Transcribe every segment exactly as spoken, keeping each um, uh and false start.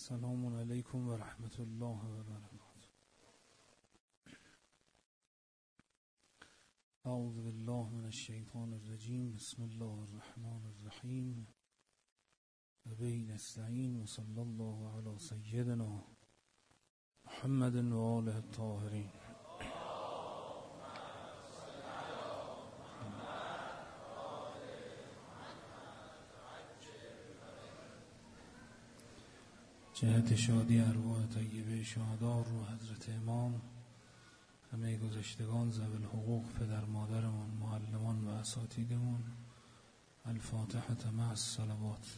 السلام علیکم و رحمت الله و برکاته. اعوذ بالله من الشیطان الرجیم. بسم الله الرحمن الرحیم. و به نستعین و صلی الله علی سیدنا محمد و آله الطاهرین. جهت شادی ارواح طیبه شهدا رو حضرت امام، همه گذشتگان ذوی الحقوق، پدر مادرمان، معلمان و اساتیدمون، الفاتحه مع الصلوات.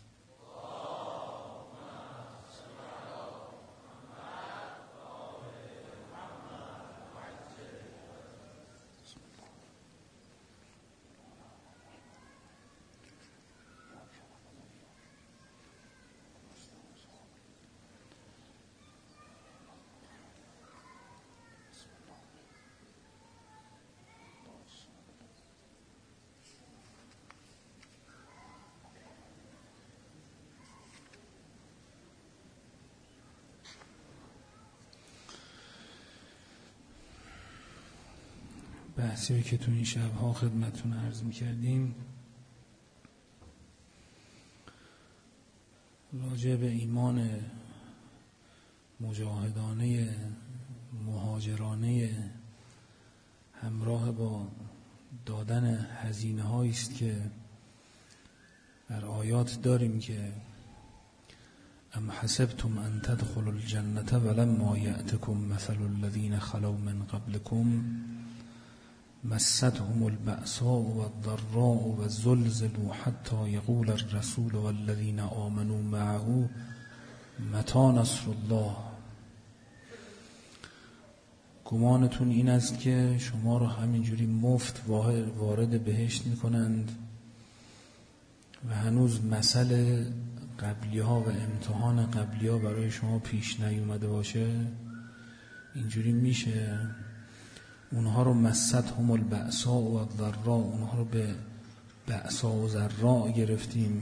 بحثی که تو این شبها خدمتتون عرض می‌کردیم راجع به ایمان مجاهدانه مهاجرانه همراه با دادن هزینه هایی است که در آیات داریم که ام حسبتم ان تدخلوا الجنة ولما یأتکم مثل الذین خلوا من قبلکم مستهم البأساء والضراء والزلزلوا حتى يقول الرسول والذين آمنوا معه متى نصر الله. گمانتون این است که شما رو همینجوری مفت وارد بهشت میکنند و هنوز مسئله قبلی ها و امتحان قبلی ها برای شما پیش نیومده باشه؟ اینجوری میشه؟ اونها رو مستهم البأساء و الضراء، اونها رو به بأسا و ضراء گرفتیم.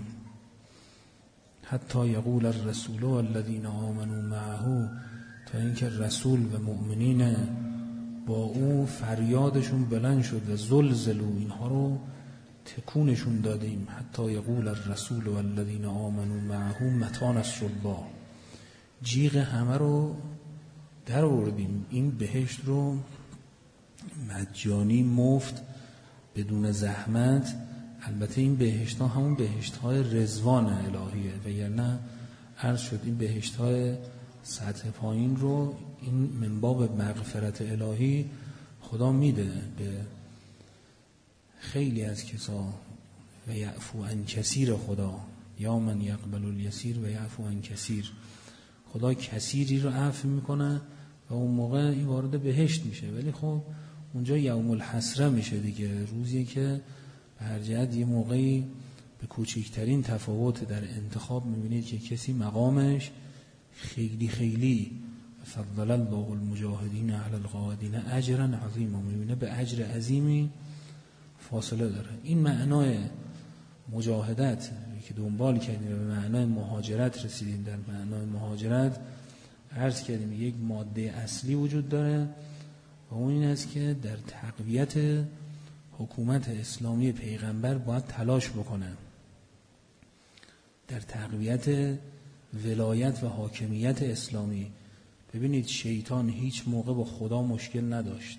حتی یقول الرسول و الذین آمنوا معه، تا اینکه رسول و مؤمنین با او فریادشون بلند شد و زلزلوا، اینها رو تکونشون دادیم. حتی یقول الرسول و الذین آمنوا معه متى نصر الله، جیغ همه رو در آوردیم. این بهشت رو مجانی، مفت، بدون زحمت. البته این بهشت ها همون بهشت های رضوان الهیه، وگرنه عرض شد این بهشت های سطح پایین رو این من باب مغفرت الهی خدا میده به خیلی از کسا. و یعفو عن کثیر، خدا یا من یقبل الیسیر و یعفو عن کثیر، خدا کثیری رو عفو میکنه و اون موقع این وارد بهشت میشه. ولی خب اونجا یوم الحسره میشه دیگه، روزی که به هر جهت یه موقعی به کوچکترین تفاوت در انتخاب میبینید که کسی مقامش خیلی خیلی فضل الله المجاهدین علی القاعدین اجرا عظیما، میبینه به اجر عظیمی فاصله داره. این معنای مجاهدت که دنبال کردیم و به معنای مهاجرت رسیدیم. در معنای مهاجرت عرض کردیم یک ماده اصلی وجود داره و اون این است که در تقویت حکومت اسلامی پیغمبر باید تلاش بکنه، در تقویت ولایت و حاکمیت اسلامی. ببینید شیطان هیچ موقع با خدا مشکل نداشت،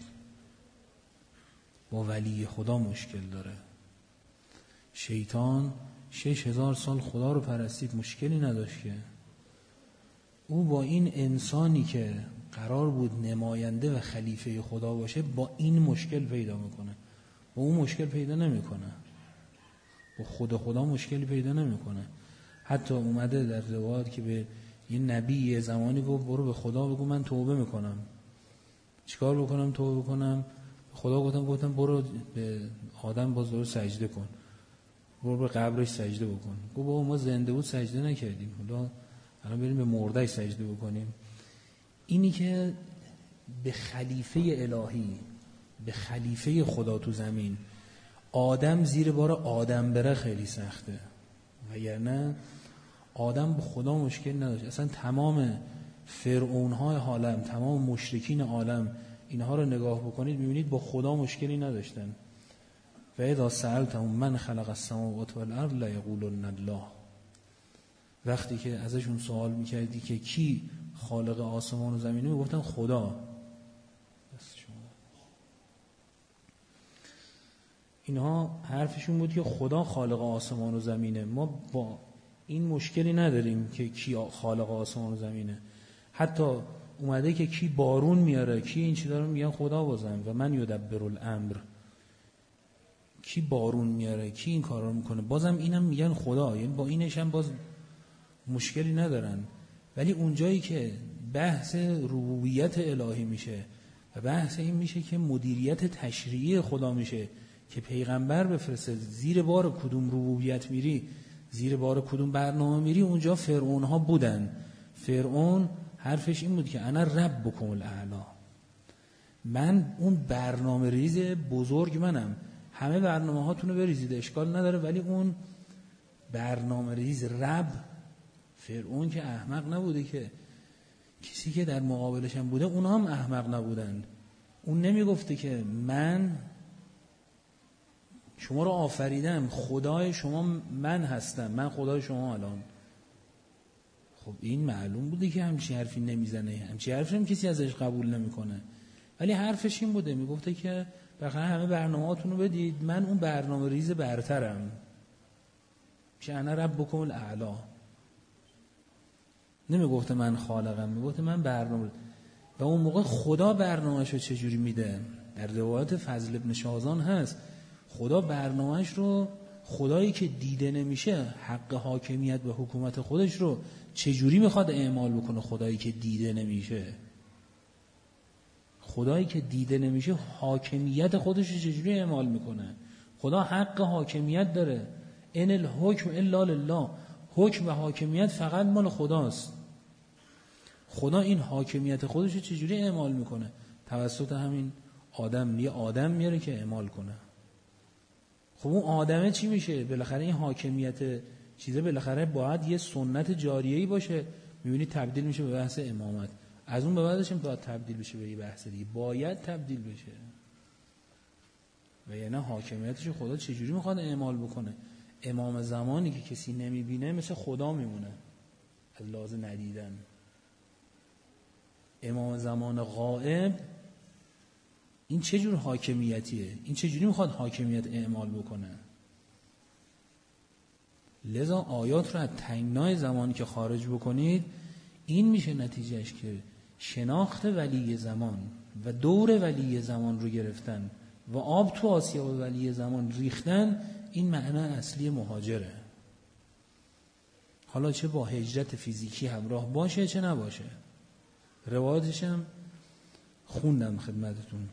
با ولی خدا مشکل داره. شیطان شش هزار سال خدا رو پرستید، مشکلی نداشت که. او با این انسانی که قرار بود نماینده و خلیفه خدا باشه با این مشکل پیدا میکنه، با اون مشکل پیدا نمیکنه، با خود خدا مشکلی پیدا نمیکنه. حتی اومده در روایات که به یه نبی یه زمانی گفت برو به خدا بگو من توبه میکنم. چیکار بکنم توبه بکنم؟ خدا گفتم گفتم برو به آدم باز دور سجده کن، برو به قبرش سجده بکن. گفت بابا ما زنده بود سجده نکردیم، حالا الان بریم به مرده‌اش سجده بکنیم. اینی که به خلیفه الهی، به خلیفه خدا تو زمین، آدم زیر بار آدم بره خیلی سخته. وگرنه آدم با خدا مشکل نداشت. اصلا تمام فرعون‌های عالم، تمام مشرکین عالم اینها رو نگاه بکنید می‌بینید با خدا مشکلی نداشتن. و اذا سألتهم من خلق السماوات والارض لیقولن الله. وقتی که ازشون سوال می‌کردی که کی خالق آسمان و زمینه، میگفتن خدا. اینها حرفشون بود که خدا خالق آسمان و زمینه. ما با این مشکلی نداریم که کی خالق آسمان و زمینه. حتی اومده که کی بارون میاره، کی این چیزا رو میگن خدا بازن. و من یدبر الامر، کی بارون میاره، کی این کارا رو میکنه، بازم اینم میگن خدا. یعنی با اینش هم باز مشکلی ندارن. ولی اونجایی که بحث ربوبیت الهی میشه و بحث این میشه که مدیریت تشریعی خدا میشه که پیغمبر بفرسته، زیر بار کدوم ربوبیت میری، زیر بار کدوم برنامه میری، اونجا فرعون ها بودن. فرعون حرفش این بود که انا ربکم الاعلی، من اون برنامه ریز بزرگ منم، همه برنامه هاتون رو بریزید اشکال نداره، ولی اون برنامه ریز رب. فرعون که احمق نبوده، که کسی که در مقابلش هم بوده اونها هم احمق نبودن. اون نمیگفته که من شما رو آفریدم، خدای شما من هستم، من خدای شما الان. خب این معلوم بوده که همچین حرفی نمیزنه، همچین حرفی هم کسی ازش قبول نمیکنه. ولی حرفش این بوده، میگفته که بخاطر همه برنامه‌هاتون رو بدید، من اون برنامه ریز برترم، که انا ربکم الاعلی. نمیگفته من خالقم، میگفته من برنامه. و اون موقع خدا برنامه‌شو چجوری میده؟ در روایت فضل ابن شاذان هست خدا برنامه‌اش رو، خدایی که دیده نمیشه، حق حاکمیت و حکومت خودش رو چجوری میخواد اعمال بکنه؟ خدایی که دیده نمیشه، خدایی که دیده نمیشه حاکمیت خودش رو چجوری اعمال میکنه؟ خدا حق حاکمیت داره. ان الحکم الا لله، حکم و حاکمیت فقط مال خداست. خدا این حاکمیت خودش رو چجوری اعمال میکنه؟ توسط همین آدم. یه آدم میاره که اعمال کنه. خب اون آدمه چی میشه؟ بالاخره این حاکمیت چیزه بالاخره باید یه سنت جاریه‌ای باشه. میبینید تبدیل میشه به بحث امامت. از اون به بعدش هم باید تبدیل بشه به یه بحث دیگه. باید تبدیل بشه. و یعنی حاکمیتش خدا چجوری میخواد اعمال بکنه؟ امام زمانی که کسی نمیبینه مثل خدا میمونه از لحاظ ندیدن. امام زمان غائب این چه جور حاکمیتیه؟ این چه جوری میخواد حاکمیت اعمال بکنه؟ لذا آیات رو از تنگنای زمانی که خارج بکنید، این میشه نتیجهش که شناخت ولی زمان و دور ولی زمان رو گرفتن و آب تو آسیا و ولی زمان ریختن. این معنی اصلی مهاجره. حالا چه با هجرت فیزیکی همراه باشه چه نباشه. روایتش هم خوندم خدمتتون.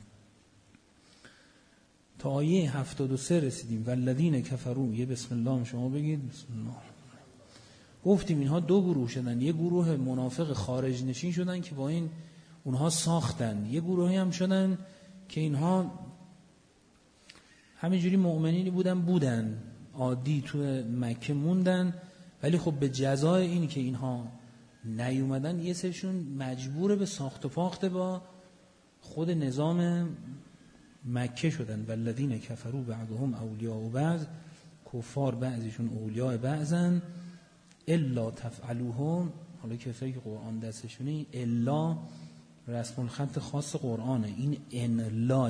تا آیه هفتاد و سه رسیدیم. والذین کفروا، یه بسم الله شما بگید. بسم الله. گفتیم اینها دو گروه شدن. یه گروه منافق خارج نشین شدن که با این اونها ساختن. یه گروهی هم شدن که اینها همینجوری مؤمنینی بودن بودن عادی تو مکه موندن، ولی خب به جزای این که اینها نیومدن یه سرشون مجبور به ساخت و پاخت با خود نظام مکه شدن. والذین کفروا بعضهم اولیاء بعض، کفار بعضیشون اولیاء بعضن. الا تفعلوهم، حالا کسایی که قرآن دستشونه، الا رسم الخط خاص قرآنه، این ان لاه،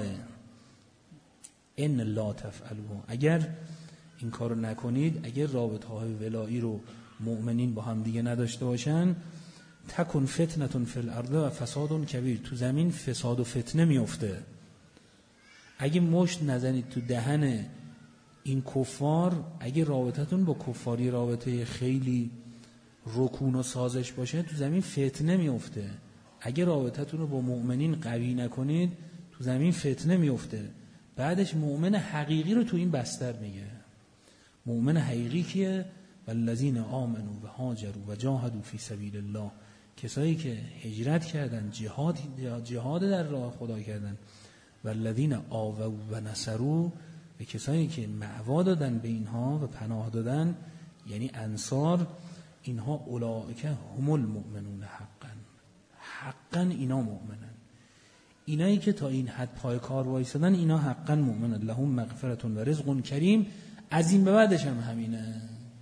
ان لا تفعلوه، اگر این کارو نکنید، اگر رابطه های ولایی رو مؤمنین با هم دیگه نداشته باشن، تکن فتنه فی الارض و فساد کبیر، تو زمین فساد و فتنه میفته. اگه مشت نزنید تو دهن این کفار، اگه رابطتون با کفاری رابطه خیلی رکون و سازش باشه، تو زمین فتنه میفته. اگه رابطتون رو با مؤمنین قوی نکنید، تو زمین فتنه میفته. بعدش مؤمن حقیقی رو تو این بستر میگه. مؤمن حقیقی که والذین آمنوا و هاجروا و جاهدوا فی سبیل الله، کسایی که هجرت کردن، جهاد جهاد در راه خدا کردن. والذین آووا و نصروا، و کسایی که معوا دادن به اینها و پناه دادن، یعنی انصار. اینها اولئک هم المؤمنون حقا، حقا اینا مؤمنن. اینایی که تا این حد پای کار وایسادن اینا حقا مؤمنن. لهم مغفرة و رزق کریم. از این به بعدش هم همینه،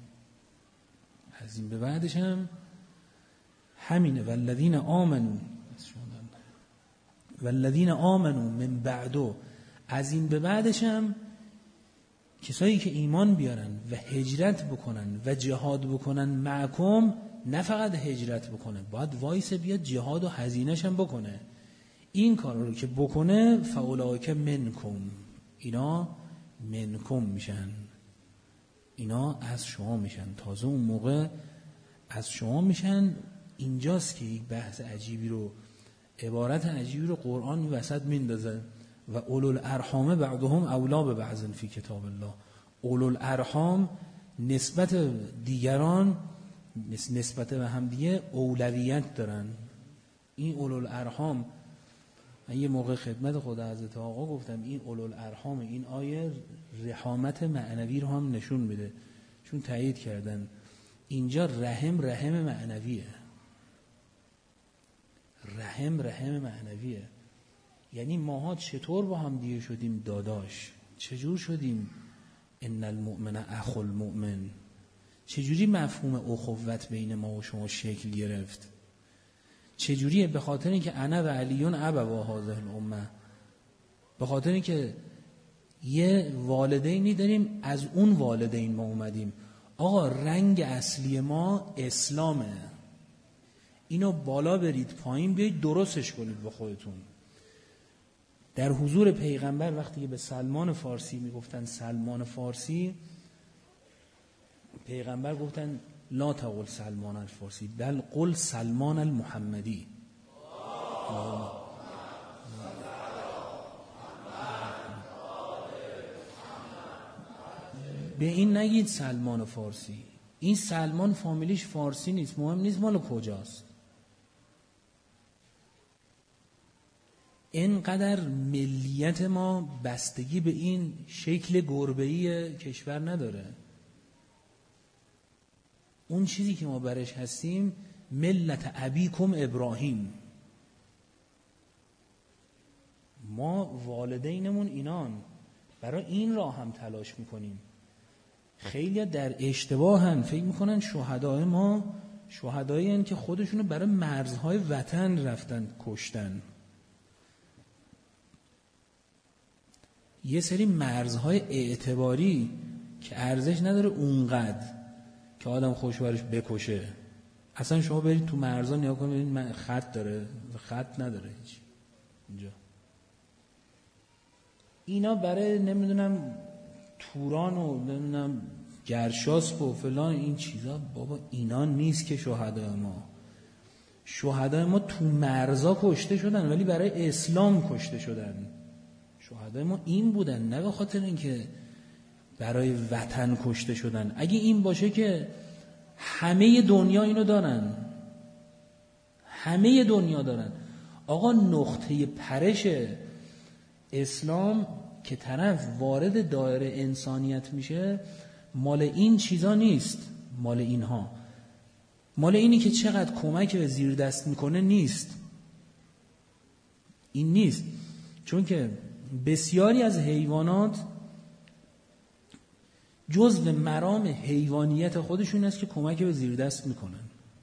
از این به بعدش هم همینه. والذین آمنوا والذین آمنوا من بعدو، از این به بعدش هم کسایی که ایمان بیارن و هجرت بکنن و جهاد بکنن معکم، نه فقط هجرت بکنه، باید وایس بیاد جهاد و هزینه‌ش هم بکنه. این کار رو که بکنه فاولئک منکم، اینا منکم میشن، اینا از شما میشن، تازه اون موقع از شما میشن. اینجاست که یک بحث عجیبی رو، عبارت عجیبی رو قرآن وسط میندازه. و اولو الارحام بعضهم اولی ببعض فی کتاب الله. اولو الارحام نسبت دیگران نسبت به هم دیگه اولویت دارن. این اولو الارحام، من یه موقع خدمت خدا حضرت آقا گفتم این اولو الارحام، این آیه رحامت معنوی رو هم نشون میده، چون تایید کردن اینجا رحم رحم معنویه، رحم رحم معنویه. یعنی ماها چطور با هم دیگه شدیم داداش؟ چجور شدیم ان المؤمن اخو المؤمن؟ چجوری مفهوم اخوت بین ما و شما شکل گرفت؟ چجوریه؟ به خاطر اینکه انا و علیون ابوا هذه الامه، به خاطر اینکه یه والدینی داریم، از اون والدین ما اومدیم. آقا رنگ اصلی ما اسلامه، اینو بالا برید پایین بیایید درستش کنید با خودتون. در حضور پیغمبر وقتی که به سلمان فارسی میگفتن سلمان فارسی، پیغمبر گفتن لا تقل سلمان الفارسی بل قل سلمان المحمدی. به این نگید سلمان فارسی، این سلمان فامیلیش فارسی نیست، مهم نیست مال کجاست. اینقدر ملیت ما بستگی به این شکل گربه‌ای کشور نداره. اون چیزی که ما برش هستیم ملت ابیکم ابراهیم، ما والدینمون اینان، برای این راه هم تلاش میکنیم. خیلی در اشتباه هم فکر میکنن شهدای ما شهدایی هستند که خودشونو برای مرزهای وطن رفتن کشتن. یه سری مرزهای اعتباری که ارزش نداره اونقدر که آدم خوشبرش بکشه. اصلا شما برید تو مرزها نیا کنید، من خط داره، خط نداره هیچ اینجا. اینا برای نمیدونم توران و نمیدونم گرشاسب و فلان این چیزا، بابا اینا نیست که شهدای ما. شهدای ما تو مرزها کشته شدن ولی برای اسلام کشته شدن. شهدای ما این بودن، نه به خاطر اینکه برای وطن کشته شدن. اگه این باشه که همه دنیا اینو دارن، همه دنیا دارن. آقا نقطه پرش اسلام که طرف وارد دایره انسانیت میشه مال این چیزا نیست، مال اینها، مال اینی که چقدر کمک به زیر دست میکنه نیست، این نیست. چون که بسیاری از حیوانات جزء مرام حیوانیت خودشون است که کمک به زیر دست میکنن.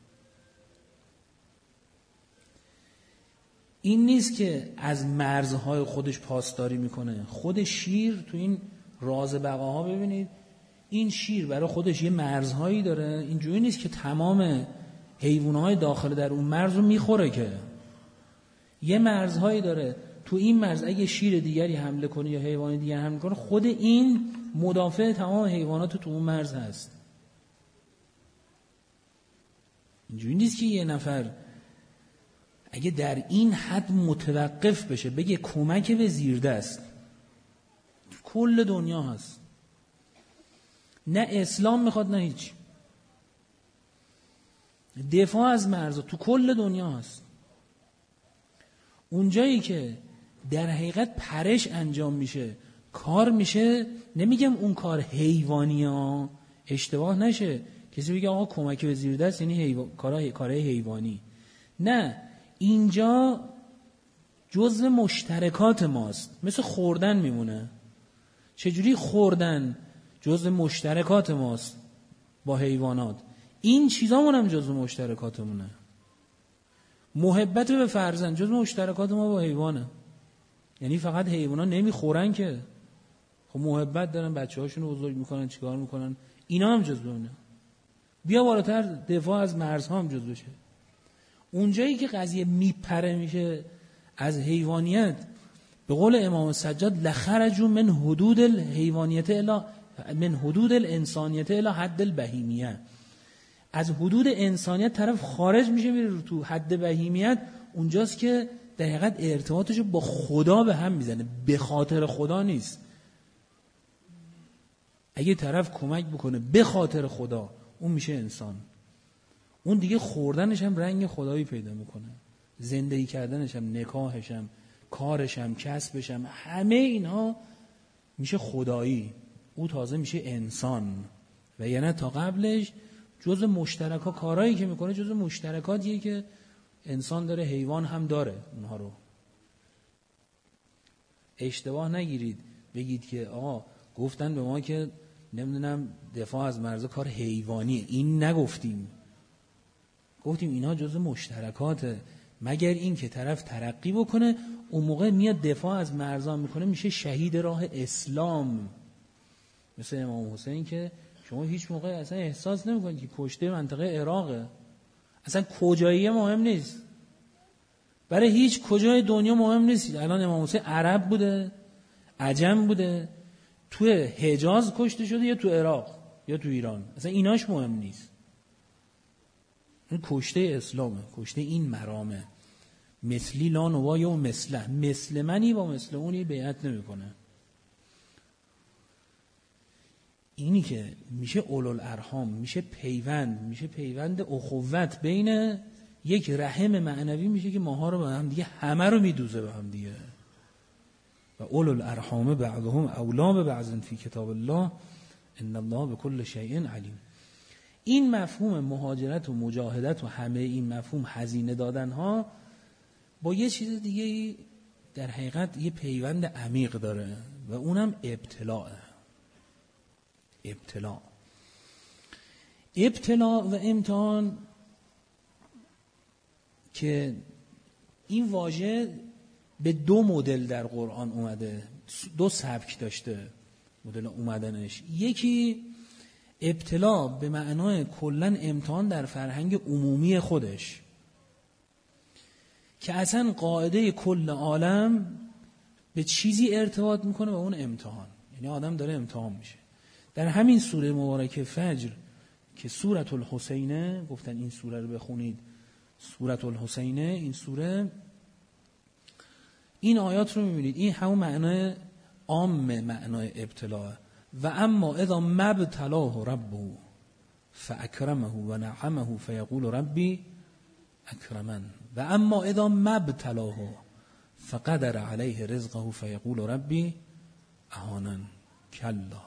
این نیست که از مرزهای خودش پاسداری میکنه. خود شیر تو این راز بقاها ببینید، این شیر برای خودش یه مرزهایی داره. اینجوری نیست که تمام حیوانات داخل در اون مرز رو میخوره، که یه مرزهایی داره. تو این مرز اگه شیر دیگری حمله کنه یا حیوان دیگر حمله کنه، خود این مدافع تمام حیوانات تو اون مرز هست. اینجوری نیست که یه نفر اگه در این حد متوقف بشه بگه کمک به زیر دست، کل دنیا هست. نه اسلام میخواد نه هیچ. دفاع از مرزها تو کل دنیا هست. اونجایی که در حقیقت پرش انجام میشه، کار میشه، نمیگم اون کار حیوانی ها، اشتباه نشه، کسی بگه آقا کمک به زیر دست یعنی حیو... کارهای کارهای حیوانی. نه، اینجا جزء مشترکات ماست، مثل خوردن میمونه. چجوری خوردن جزء مشترکات ماست با حیوانات، این چیزامون هم جزء مشترکاتمونه. محبت به فرزند جزء مشترکات ما با حیوانه. یعنی فقط حیوانا نمیخورن که، خب محبت دارن، بچه هاشون رو بزرگ میکنن، چیکار میکنن، اینا هم جزء اونه. بیا بالاتر، دفاع از مرزها هم جزء بشه. اونجایی که قضیه میپره میشه از حیوانیت، به قول امام سجاد لخرجوا من حدود الحیوانیت الی من حدود الانسانیت الی حد البهیمیه، از حدود انسانیت طرف خارج میشه میره تو حد بهیمیت. اونجاست که در حقیقت ارتباطش با خدا به هم میزنه، به خاطر خدا نیست. اگه طرف کمک بکنه به خاطر خدا، اون میشه انسان. اون دیگه خوردنش هم رنگ خدایی پیدا میکنه، زندگی کردنش هم، نکاحش هم، کارش هم، کسبش هم، همه اینها میشه خدایی. او تازه میشه انسان. و یعنی تا قبلش جزء مشترکات، کارهایی که میکنه جزء مشترکاتیه که انسان داره، حیوان هم داره. اونها رو اشتباه نگیرید بگید که آقا گفتن به ما که نمیدونم دفاع از مرزها کار حیوانیه. این نگفتیم، گفتیم اینا جزء مشترکاته، مگر این که طرف ترقی بکنه، اون موقع میاد دفاع از مرزها میکنه، میشه شهید راه اسلام. مثل امام حسین که شما هیچ موقع اصلا احساس نمیکنید که کشته منطقه عراقه، اصلا کجایی مهم نیست، برای هیچ کجای دنیا مهم نیست. الان امام حسین عرب بوده، عجم بوده، توی حجاز کشته شده یا تو عراق یا تو ایران، اصلا ایناش مهم نیست. این کشته اسلامه، کشته این مرامه. مثلی لا نوای و مثله، مثل منی با مثل اونی بیعت نمیکنه. اینی که میشه اولوالارحام، میشه پیوند، میشه پیوند اخوت بین یک رحم معنوی، میشه که ماها رو به هم دیگه، همه رو میدوزه به هم دیگه. و اولوالارحام بعضهم اولا ببعض فی کتاب الله ان الله بكل شیء علیم. این مفهوم مهاجرت و مجاهدت و همه این مفهوم هزینه دادن ها با یه چیز دیگه در حقیقت یه پیوند عمیق داره و اونم ابتلاءه. ابتلا ابتلا و امتحان، که این واژه به دو مدل در قرآن اومده، دو سبک داشته مدل اومدنش. یکی ابتلا به معنای کلن امتحان در فرهنگ عمومی خودش، که اصلا قاعده کل عالم به چیزی ارتباط میکنه و اون امتحان، یعنی آدم داره امتحان میشه. در همین سوره مبارکه فجر که سورة الحسینه، گفتن این سوره رو بخونید، سورة الحسینه، این سوره، این آیات رو میبینید، این همون معنای عام معنای ابتلاء. و اما اذا مبتلاه ربه فاکرمه و نعمه فیقول ربی اکرمن و اما اذا مبتلاه فقدر علیه رزقه فیقول ربی اهانن. کلا.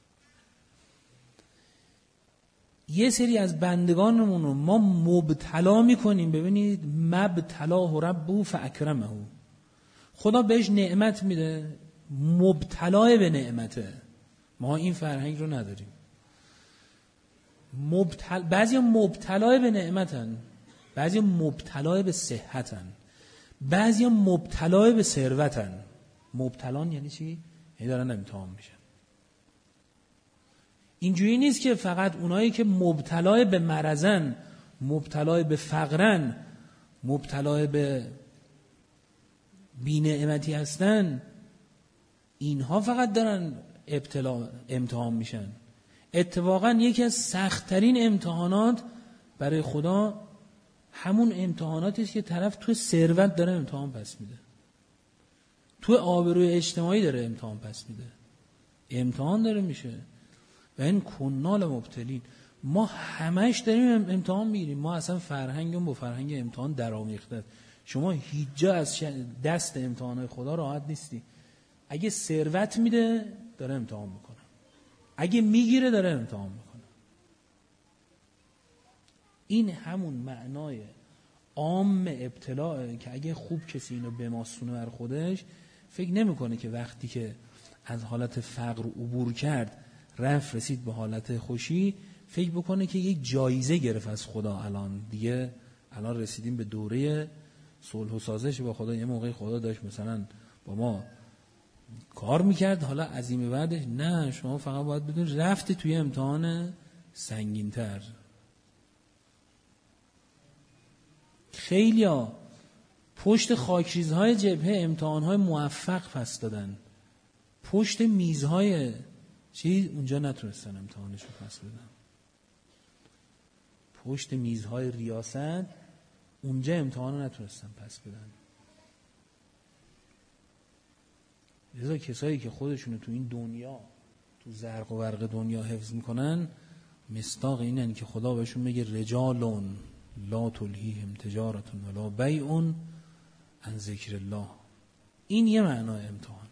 یه سری از بندگانمون رو ما مبتلا میکنیم. ببینید، مبتلاه ربه فاکرمه، خدا بهش نعمت میده، مبتلای به نعمته. ما این فرهنگ رو نداریم. مبتل... بعضی مبتلای به نعمتن، بعضی مبتلای به صحتن، بعضی مبتلای به ثروتن. مبتلان یعنی چی؟ یعنی دارن امتحان میشن. اینجوری نیست که فقط اونایی که مبتلای به مرضن، مبتلای به فقرن، مبتلای به بی‌نعمتی هستن، اینها فقط دارن ابتلا امتحان میشن. اتفاقا یکی از سخت‌ترین امتحانات برای خدا همون امتحاناتی است که طرف توی ثروت داره امتحان پس میده، توی آبروی اجتماعی داره امتحان پس میده، امتحان داره میشه. و این کنال مبتلین، ما همش داریم امتحان میگیریم. ما اصلا فرهنگمون با فرهنگ امتحان درآمیخته. شما هیچ جا از دست امتحانات خدا راحت نیستی. اگه ثروت میده داره امتحان میکنه، اگه میگیره داره امتحان میکنه. این همون معنای عام ابتلاعه که اگه خوب کسی اینو بماسونه بر خودش، فکر نمیکنه که وقتی که از حالت فقر عبور کرد رفت رسید به حالت خوشی، فکر بکنه که یک جایزه گرفت از خدا. الان دیگه الان رسیدیم به دوره صلح و سازش با خدا. یه موقعی خدا داشت مثلا با ما کار میکرد، حالا از این به بعدش نه، شما فقط باید بدون رفتی توی امتحان سنگین‌تر. خیلی ها پشت خاکریزهای جبهه امتحانهای موفق پس دادن، پشت میزهای چیز اونجا نتونستن امتحانشو پس بدن، پشت میزهای ریاست اونجا امتحانو نتونستن پس بدن. لذا کسایی که خودشونو تو این دنیا تو زرق و برق دنیا حفظ میکنن، مصداق اینن که خدا بهشون میگه رجالون لا تلهیهم تجارة ولا بیع عن ذکر الله. این یه معنای امتحانه.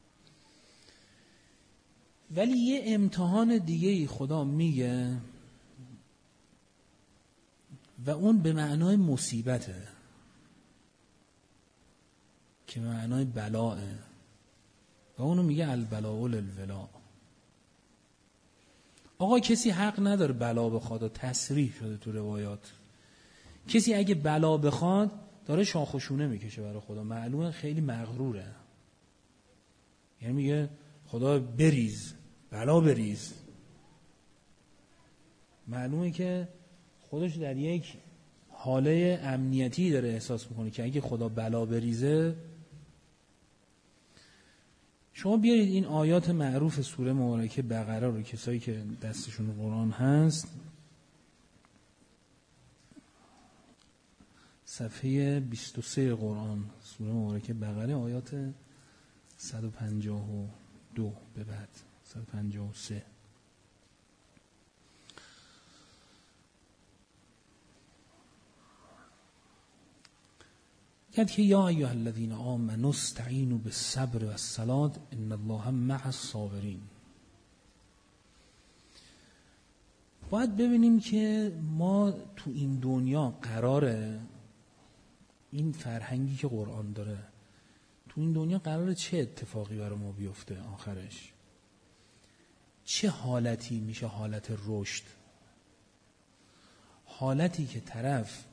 ولی یه امتحان دیگه خدا میگه و اون به معنای مصیبته، که به معنای بلاءه، و اونو میگه البلاء الولاء. آقا کسی حق نداره بلا بخواد و تصریح شده تو روایات. کسی اگه بلا بخواد داره شاخ و شونه میکشه برای خدا، معلومه خیلی مغروره. یعنی میگه خدا بریز، بلا بریز. معلومه که خودش در یک حاله امنیتی داره احساس میکنه که اگه خدا بلا بریزه. شما بیارید این آیات معروف سوره مبارکه بقره رو، کسایی که دستشون قرآن هست، صفحه بیست و سه قرآن، سوره مبارکه بقره، آیات صد و پنجاه و دو به بعد صد و پنجاه و سه. یاد که یا ایها الذین آمنوا استعینوا بالصبر والصلاة ان الله مع الصابرین. باید ببینیم که ما تو این دنیا قراره، این فرهنگی که قرآن داره، تو این دنیا قراره چه اتفاقی برای ما بیفته آخرش؟ چه حالتی میشه حالت رشد؟ حالتی که طرف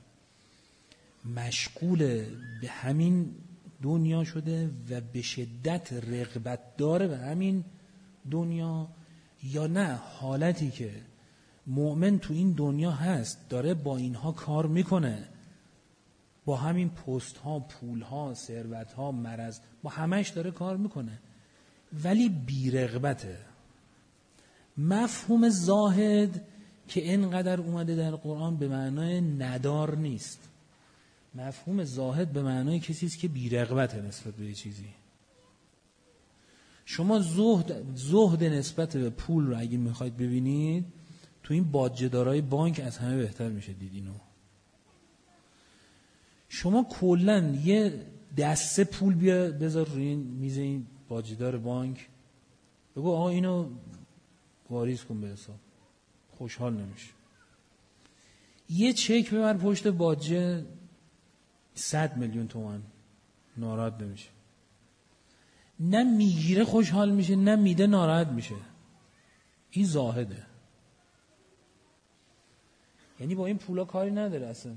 مشغول به همین دنیا شده و به شدت رغبت داره به همین دنیا، یا نه حالتی که مؤمن تو این دنیا هست، داره با اینها کار میکنه، با همین پست ها، پول ها، ثروت ها، مرض، با همش داره کار میکنه ولی بی رغبته. مفهوم زاهد که اینقدر اومده در قرآن به معنای ندار نیست. مفهوم زاهد به معنای کسی است که بی رغبته نسبت به چیزی. شما زهد زهد نسبت به پول رو اگه میخواید ببینید، تو این باجه‌دارای بانک از همه بهتر میشه دید اینو. شما کلاً یه دسته پول بیا بذار روی این میز این باجه‌دار بانک، بگو آقا اینو واریز کن به حساب، خوشحال نمیشه. یه چک ببر پشت باجه صد میلیون تومان، ناراحت نمیشه. نه میگیره خوشحال میشه، نه میده ناراحت میشه. این زاهده. یعنی با این پولا کاری نداره اصلا،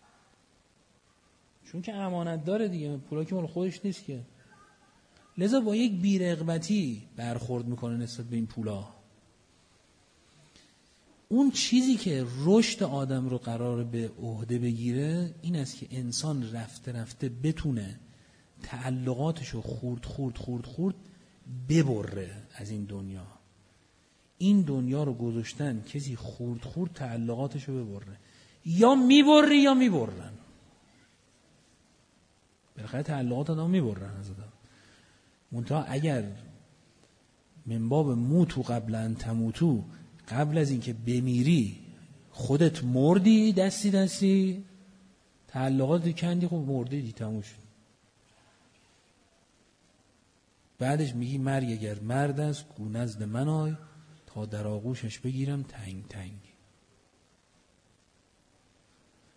چون که امانت داره دیگه، پولا که مال خودش نیست که. لذا با یک بی‌رغبتی برخورد میکنه نسبت به این پولا. اون چیزی که رشد آدم رو قرار به عهده بگیره این است که انسان رفته رفته بتونه تعلقاتشو خورد خورد خورد خورد ببره از این دنیا. این دنیا رو گذاشتن کسی خورد خورد تعلقاتشو ببره، یا میبری یا میبرن. بالاخره تعلقات آدم میبرن از آدم. منتها اگر من باب موتو قبل ان تموتو، قبل از اینکه بمیری خودت مردی دستی دستی، تعلقات کندی، خب مردی دی، تموم شد. بعدش میگی مرگ اگر مرد است گو نزد من آی، تا در آغوشش بگیرم تنگ تنگ.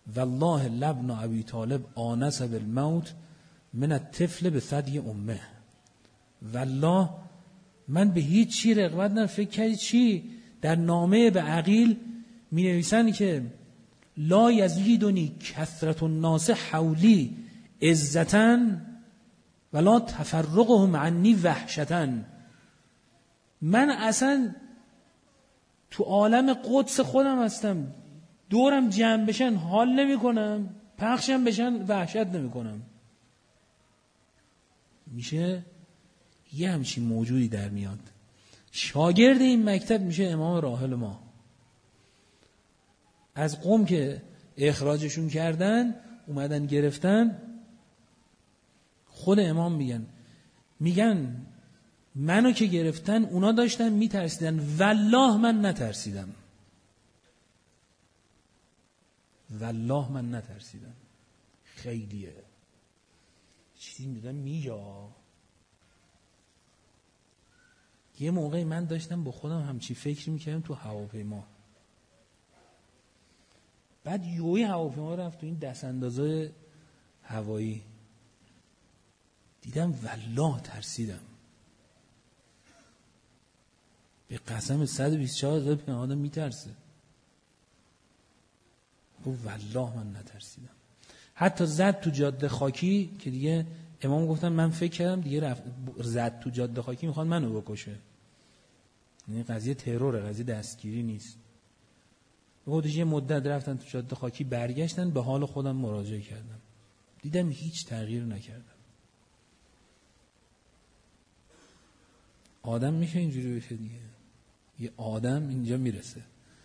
والله لبن ابی طالب آنس بالموت من الطفل به ثدی امه. والله من به هیچ چی رغبت ندارم. فکر کردی چی؟ در نامه به عقیل می نویسن که لا یزیدنی کثرت الناس حولی عزتاً ولا تفرقهم عنی وحشتاً. من اصلا تو عالم قدس خودم هستم، دورم جمع بشن حال نمی کنم، پخشم بشن وحشت نمی کنم. میشه یه همچین موجودی در میاد. شاگرد این مکتب میشه امام راحل ما. از قوم که اخراجشون کردن اومدن گرفتن، خود امام میگن میگن منو که گرفتن اونا داشتن میترسیدن، والله من نترسیدم، والله من نترسیدم. خیلیه چیزی میدونم میجا. یه موقعی من داشتم با خودم همچی فکر میکردم تو هواپیما، بعد یوی هواپیما رفت تو این دست اندازه هوایی، دیدم والله ترسیدم. به قسم صد و بیست و چهار هزار پیمان آدم میترسه. گفت والله من نترسیدم. حتی زد تو جاده خاکی که دیگه امام گفتن من فکر کردم دیگه رفت زد تو جاده خاکی میخواد منو بکشه. یعنی قضیه تروره، قضیه دستگیری نیست. خودش یه مدت رفتن تو جاده خاکی، برگشتن به حال خودم مراجعه کردم، دیدم هیچ تغییر نکردم. آدم میشه اینجوری بشه دیگه. یه آدم اینجا میرسه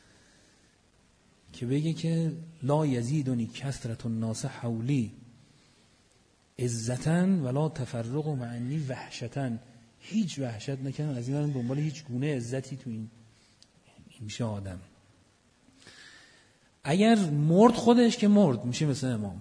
که بگه که لا یزیدنی کثرت الناس حولی عزتاً ولا تفرق معنی وحشتاً. هیچ وحشت نکنم از این من دنبال هیچ گونه عزتی تو این این میشه آدم. اگر مرد خودش که مرد میشه مثل امام،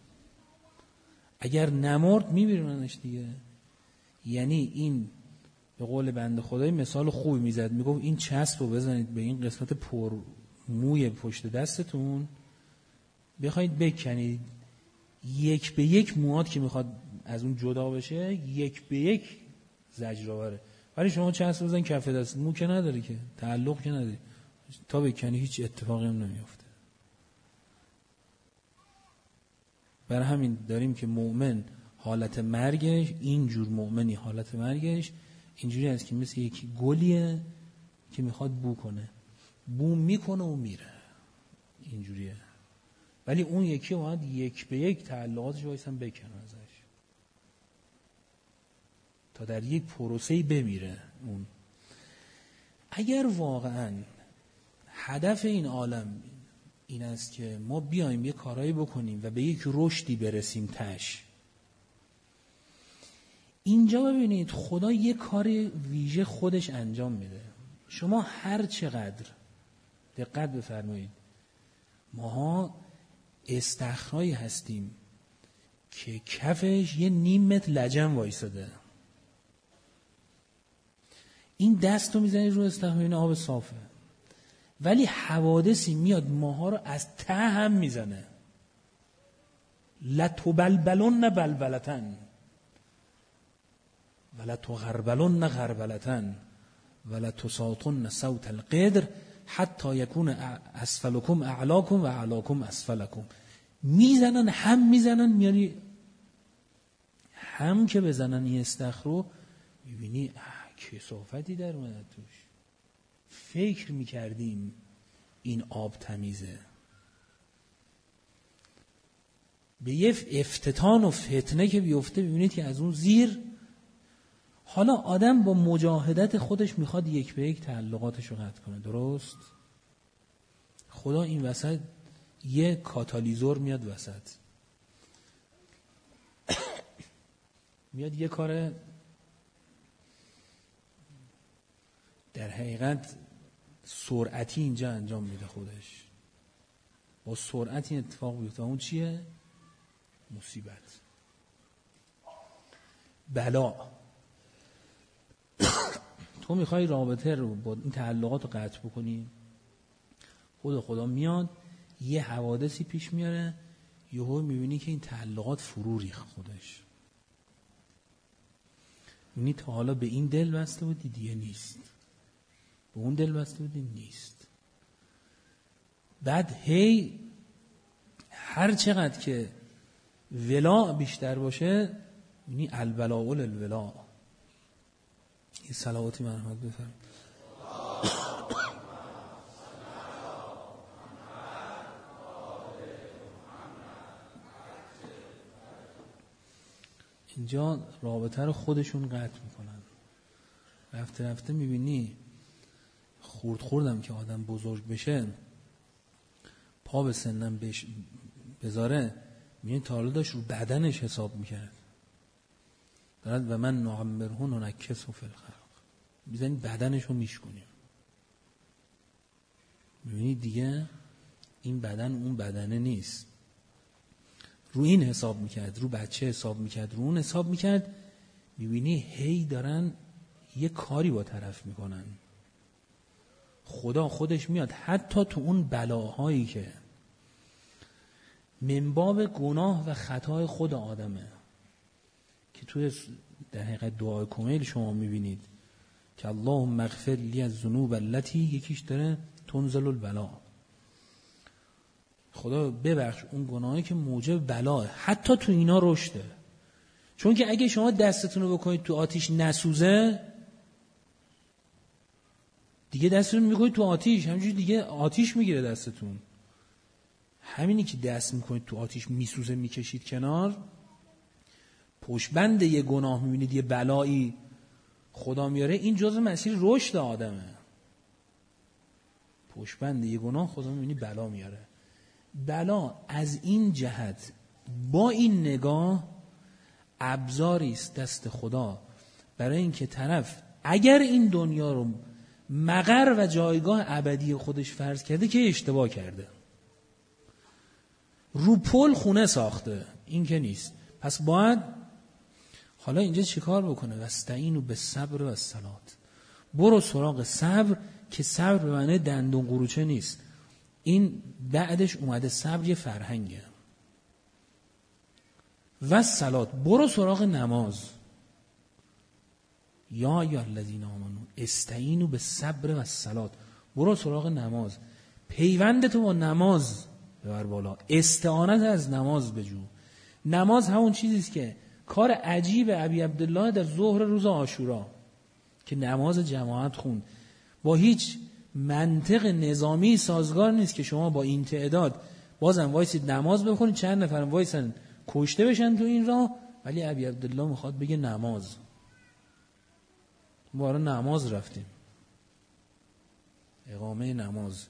اگر نمرد میبیروننش دیگه. یعنی این به قول بنده خدای مثال خوبی میزد، میگفت این چسب رو بزنید به این قسمت پر موی پشت دستتون، بخواید بکنید، یک به یک مواد که میخواد از اون جدا بشه یک به یک زجرآوره. ولی شما چسب بزن کف دست، مو که نداره که، تعلق که نداره، تا بکنی هیچ اتفاقی هم نمیفته. برای همین داریم که مؤمن حالت مرگش، اینجور مؤمنی حالت مرگش اینجوری است که مثل یک گلیه که میخواد بو کنه، بو میکنه و میره، اینجوریه. ولی اون یکی باید یک به یک تعلقاتش بایستن بکنه ازش تا در یک پروسه‌ای بمیره. اون اگر واقعا هدف این عالم این است که ما بیایم یه کارایی بکنیم و به یک رشدی برسیم تش، اینجا ببینید خدا یه کار ویژه خودش انجام میده. شما هر چقدر دقت بفرمایید، ماها استخرایی هستیم که کفش یه نیم متر لجن وایساده، این دست رو میزنی رو استخر این آب صافه، ولی حوادثی میاد ماها رو از ته هم میزنه. لتبلبلن بلبلتن ولتغربلن غربلتن ولتساطن صوت القدر حتی یکون اسفلکم اعلاکم و اعلاکم اسفلکم. میزنن هم میزنن، میانی هم که بزنن این استخر رو میبینی کثافتی در اومده توش. فکر میکردیم این آب تمیزه، به یه افتتان و فتنه که بیفته ببینید که از اون زیر. حالا آدم با مجاهدت خودش میخواد یک به یک تعلقاتش رو قطع کنه، درست؟ خدا این وسط یه کاتالیزور میاد وسط، میاد یه کار در حقیقت سرعتی اینجا انجام میده خودش. با سرعت این اتفاق بیفته. اون چیه؟ مصیبت، بلا. تو میخوای رابطه رو با این تعلقات رو قطع بکنی، خود خدا میاد یه حوادثی پیش میاره، یهو میبینی که این تعلقات فرو ریخت خودش. میبینی تا حالا به این دل بسته بودی دیگه نیست، به اون دل بسته بودی نیست. بعد هی هر چقدر که ولا بیشتر باشه میبینی الولا الولا. یه صلواتی مرحمت بفرمایید. اینجا رابطه رو خودشون قطع میکنن. رفته رفته میبینی خورد خوردم که آدم بزرگ بشه، پا به سنم بش بذاره، میبینی تا حالا داشت رو بدنش حساب میکرد. دارد و من نعمرهون و نکسو فی الخلق، میزنی بدنش رو میشکنیم. میبینی دیگه این بدن اون بدنه نیست. رو این حساب میکرد، رو بچه حساب میکرد، رو اون حساب میکرد. میبینی هی دارن یه کاری با طرف میکنن. خدا خودش میاد حتی تو اون بلاهایی که من باب گناه و خطای خود آدمه، که توی در حقیقت دعای کمیل شما میبینید که اللهم اغفر لی الذنوب التي، یکیش داره تنزل البلا، خدا ببخش اون گناهی که موجب بلاه. حتی تو اینا رشده. چون که اگه شما دستتون رو بکنید تو آتیش نسوزه، دیگه دستتون میکنید تو آتیش، همینجوری دیگه آتیش میگیره دستتون. همینی که دست میکنید تو آتیش میسوزه میکشید کنار، پشتبند یه گناه میبینید یه بلایی خدا میاره، این جزء مسیر رشد آدمه. پشتبند یه گناه خدا میبینی بلا میاره. بلا از این جهت با این نگاه ابزاری است دست خدا برای اینکه طرف اگر این دنیا رو مقر و جایگاه ابدی خودش فرض کرده که اشتباه کرده، رو پل خونه ساخته، این که نیست. پس باید حالا اینجا چیکار بکنه؟ واستعینوا بالصبر و الصلاة، برو سراغ صبر، که صبر به معنی دندون قروچه نیست. این بعدش اومده صبر یه فرهنگه. و الصلاة، برو سراغ نماز. یا ایها الذین آمنوا استعینوا بالصبر و الصلاة، برو سراغ نماز. پیوندتو با نماز ببر بالا، استعانت از نماز بجو. نماز همون چیزیست که کار عجیب ابی عبدالله در ظهر روز عاشورا که نماز جماعت خوند، با هیچ منطق نظامی سازگار نیست که شما با این تعداد بازم وایسید نماز بخونید، چند نفر وایسن کشته بشن تو این راه، ولی ابی عبدالله میخواد بگه نماز. ما برای نماز رفتیم، اقامه نماز.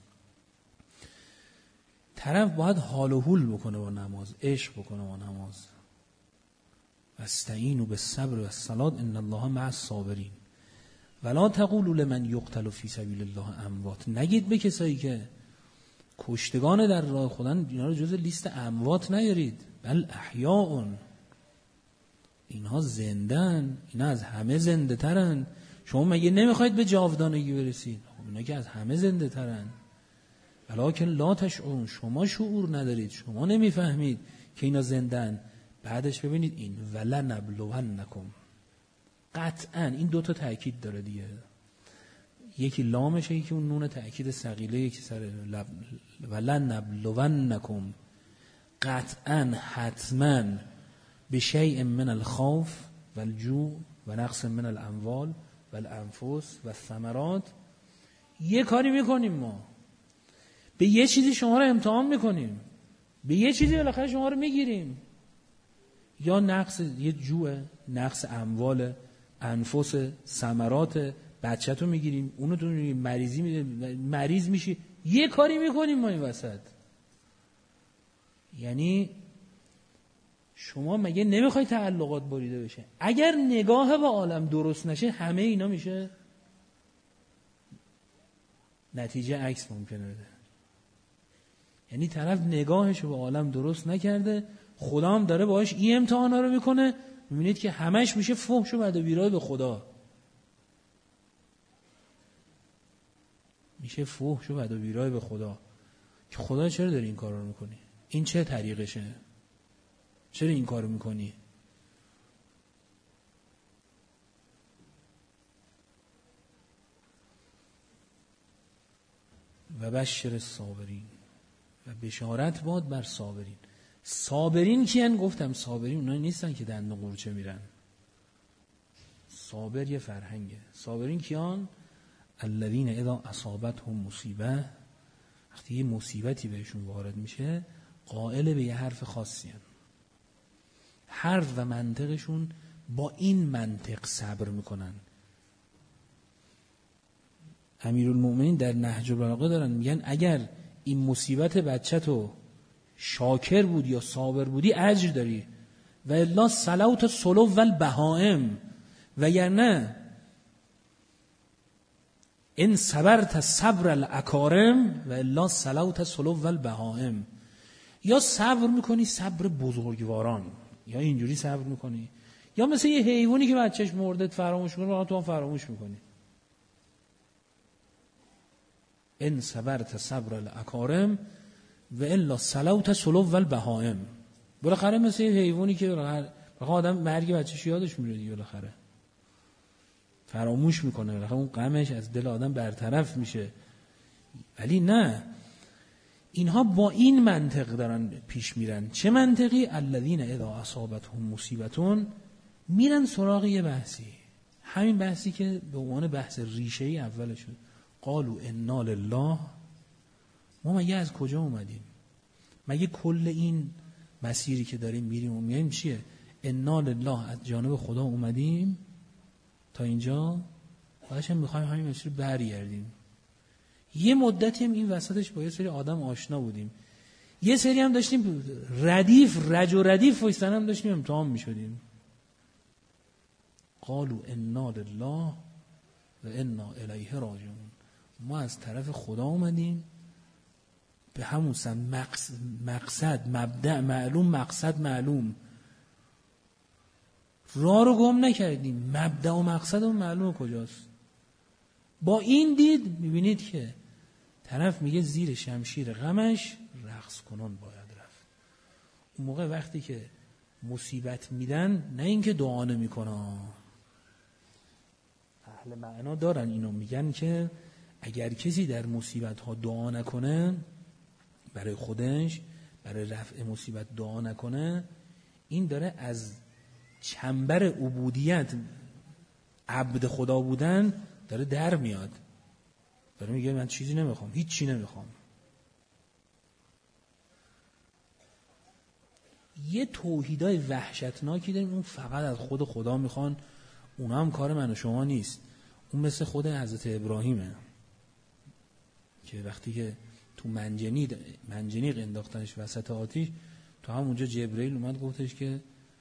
طرف باید حال و حول بکنه با نماز، عشق بکنه با نماز. واستعینوا بالصبر و الصلاة ان الله مع الصابرین ولا تقولوا لمن یقتل فی سبیل الله اموات، نگید به کسایی که کشتگان در راه خدا اینا رو جز لیست اموات نیارید، بل احیاء، اینها زندن، اینا از همه زنده ترن. شما مگه نمیخواید به جاودانگی برسید؟ اینا که از همه زنده ترن. ولکن لا تشعرون، شما شعور ندارید، شما نمیفهمید که اینا زندن. بعدش ببینید این ولنبلونکم، قطعا این دوتا تأکید داره دیگه، یکی لامشه یکی اون نون تأکید ثقیله، یکی سر لب. ولنبلونکم، قطعا حتما به شیء من الخوف والجوع و نقص من الاموال والانفس والثمرات. یه کاری میکنیم ما، به یه چیزی شما رو امتحان میکنیم، به یه چیزی بالاخره شما رو میگیریم. یا نقص یه جوع، نقص اموال، انفس، ثمرات، بچه‌تو میگیریم، اونو تو مریضی می... مریض میشی، یه کاری میکنیم ما این وسط. یعنی شما مگه نمیخوای تعلقات بریده بشه؟ اگر نگاه به عالم درست نشه همه اینا میشه نتیجه عکس ممکنه بده. یعنی طرف نگاهشو به عالم درست نکرده، خدا هم داره باهاش این امتحانا رو میکنه، میبینید که همش میشه فحش و بد و بیراه به خدا، میشه فحش و بد و بیراه به خدا. که خدا چرا داری این کار رو میکنی؟ این چه طریقشه؟ چرا این کار رو میکنی؟ و بشر صابرین، و بشارت باد بر صابرین. صابرین کیان؟ گفتم صابرین اونایی نیستن که دندون قورچه میرن. صابر یه فرهنگه. صابرین کیان؟ الذین اذا اصابتهم مصیبه، وقتی یه مصیبتی بهشون وارد میشه قائل به یه حرف خاصی هن. حرف و منطقشون با این منطق صبر میکنن. امیرالمؤمنین در نهج البلاغه دارن میگن اگر این مصیبت بچه تو شاکر بود یا صابر بودی اجر داری، و الا صلوت صلو و البهائم، وگرنه ان صبرت صبر الاکارم و الا صلوت صلو و البهائم. یا صبر میکنی صبر بزرگواران، یا اینجوری صبر میکنی، یا مثل یه حیوانی که بچهش مردت فراموش کنه تو هم فراموش میکنی. ان صبرت صبر الاکارم و الا صلوت صلو و البهائم. بالاخره مثل یه حیوانی که بالاخره آدم مرگ بچه‌ش یادش میره دیگه، بالاخره فراموش میکنه، بالاخره اون غمش از دل آدم برطرف میشه. ولی نه، اینها با این منطق دارن پیش میرن. چه منطقی؟ الذین اذا اصابتهم مصیبتون، میرن سراغ یه بحثی، همین بحثی که به عنوان بحث ریشه‌ای اول شد. قالوا انا لله، ما مگه از کجا اومدیم؟ مگه کل این مسیری که داریم میریم و میایم چیه؟ انا لله، از جانب خدا اومدیم تا اینجا، بعدش هم میخوایم همین مسیر برگردیم. یه مدتی هم این وسطش با یه سری آدم آشنا بودیم، یه سری هم داشتیم ردیف رج و ردیف وایستن هم داشتیم امتحان میشدیم. قالوا انا لله و انا الیه راجعون، ما از طرف خدا اومدیم، به همون سم مقصد, مقصد مبدأ معلوم، مقصد معلوم، راه رو گم نکردیم، مبدأ و مقصد اون معلوم کجاست. با این دید میبینید که طرف میگه زیر شمشیر غمش رقص کنون باید رفت. اون موقع وقتی که مصیبت میدن، نه اینکه دعا نمیکنه، اهل معنا دارن اینو، میگن که اگر کسی در مصیبت ها دعا نکنه برای خودش، برای رفع مصیبت دعا نکنه، این داره از چنبر عبودیت، عبد خدا بودن داره در میاد، داره میگه من چیزی نمیخوام، هیچ چی نمیخوام. یه توحیدای وحشتناکی داریم، اون فقط از خود خدا میخوان، اونا هم کار من و شما نیست. اون مثل خود حضرت ابراهیمه که وقتی که تو منجنیق منجنیق انداختنش وسط آتیش، تو همونجا جبرئیل اومد گفتش که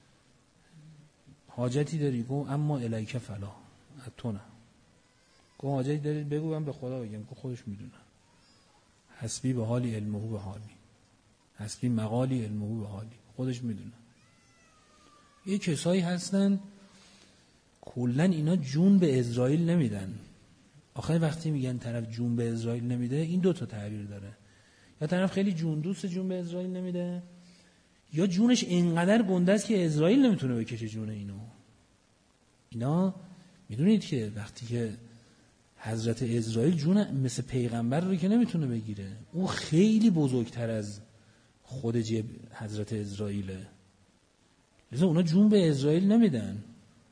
حاجتی داری؟ گفت اما الیک فلا، تو نه. گفت حاجتی داری؟ بگو من به خدا بگم. گفت خودش میدونه. حسبی به حالی علمه به حالی، حسبی مقالی علمه به حالی، خودش میدونه. یه کسایی هستن کلن اینا جون به اسرائیل نمیدن. آخه وقتی میگن طرف جون به اسرائیل نمیده، این دو تا تعبیر داره. یا طرف خیلی جون دوست جون به اسرائیل نمیده، یا جونش اینقدر گنده است که اسرائیل نمیتونه بکشه جون اینو. اینا میدونید که وقتی که حضرت اسرائیل جون مثل پیغمبر رو که نمیتونه بگیره، او خیلی بزرگتر از خود جب حضرت اسرائیله، لذا اونا جون به اسرائیل نمیدن،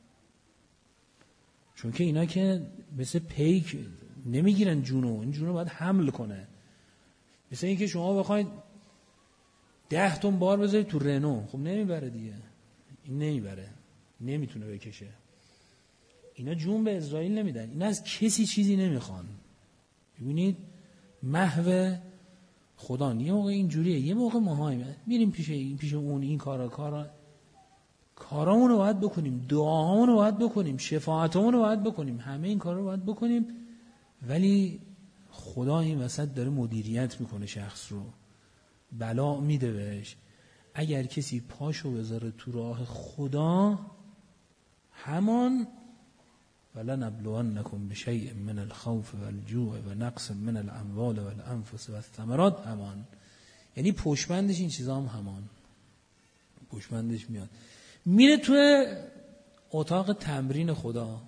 چون که اینا که مثل پیک نمیگیرن جونو، این جونو باید حمل کنه. مثل این که شما بخواید ده تن بار بذارید تو رنو، خب نمیبره دیگه، این نمیبره، نمیتونه بکشه. اینا جون به اسرائیل نمیدن، اینا از کسی چیزی نمیخوان. ببینید محو خدا یه موقع اینجوریه، یه موقع ماهاییم میریم پیش این پیش اون، این کارا کارا کارامون رو باید بکنیم، دعاهامون رو باید بکنیم، شفاعتمون رو باید بکنیم، همه این کارا رو باید بکنیم، ولی خدا این وسط داره مدیریت میکنه شخص رو، بلا میده بهش. اگر کسی پاشو بذاره تو راه خدا، همان ولنبلونکم بشیء من الخوف والجوع و نقص من الاموال والانفس والثمرات همان. یعنی پشمندش این چیزا هم همان، پشمندش میاد. میره تو اتاق تمرین خدا،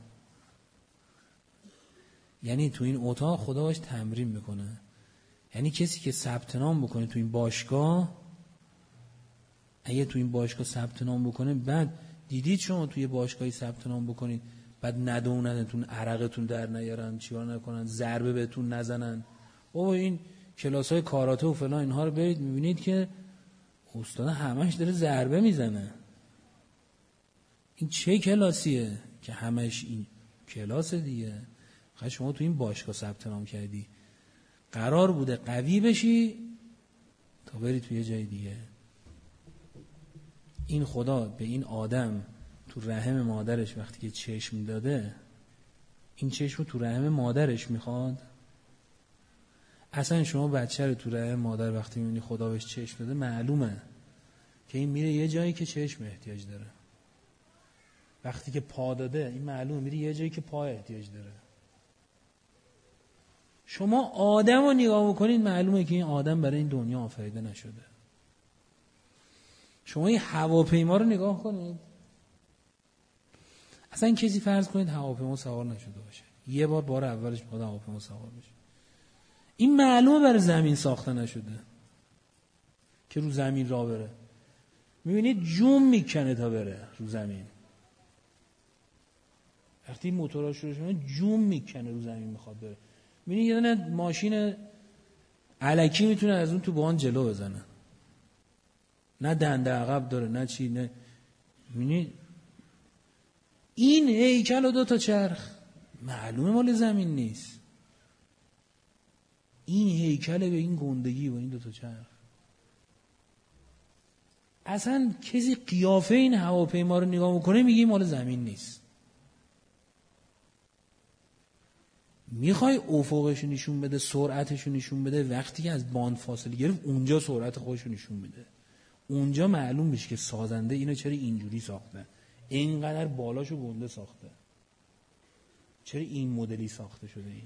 یعنی تو این اتاق خدا باش تمرین میکنه. یعنی کسی که ثبت نام بکنه تو این باشگاه، اگه تو این باشگاه ثبت نام بکنه، بعد دیدید شما توی باشگاهی ثبت نام بکنید بعد ندوننتون، عرقتون در نیارن، چیکار نکنن، ضربه بهتون نزنن، او این کلاسای کاراته و فلان اینها رو برید میبینید که استاد همش داره ضربه میزنه. این چه کلاسیه که همش این کلاس دیگه؟ خب شما تو این باشگاه ثبت نام کردی، قرار بوده قوی بشی تا بری توی یه جای دیگه. این خدا به این آدم تو رحم مادرش وقتی که چشم داده، این چشم رو تو رحم مادرش میخواد؟ اصلا شما بچه رو تو رحم مادر وقتی میبینی خدا بهش چشم داده، معلومه که این میره یه جایی که چشم احتیاج داره. وقتی که پا داده، این معلومه میره یه جایی که پا احتیاج داره. شما آدم رو نگاه بکنید، معلومه که این آدم برای این دنیا آفریده نشده. شما این هواپیما رو نگاه کنید، اصلا کسی فرض کنید هواپیما سوار نشده باشه، یه بار بار اولش باید هواپیما سوار بشه، این معلومه برای زمین ساخته نشده که رو زمین راه بره. میبینید جوم میکنه تا بره رو زمین. وقتی موتورها شروع شده جوم میکنه رو زمین میخواد بره. میبینید یه دونه ماشین الکی میتونه از اون تو بان جلو بزنه، نه دنده عقب داره نه چی، نه. میبینید این هیکل و دو تا چرخ معلومه مال زمین نیست. این هیکل به این گندگی و این دو تا چرخ، اصلا کسی قیافه این هواپیما رو نگاه میکنه میگه مال زمین نیست. میخوای افقش نشون بده، سرعتش نشون بده، وقتی که از باند فاصله گرفت اونجا سرعت خودش نشون بده، اونجا معلوم میشه که سازنده اینو چرا اینجوری ساخته، اینقدر بالاشو گنده ساخته، چرا این مدلی ساخته شده. این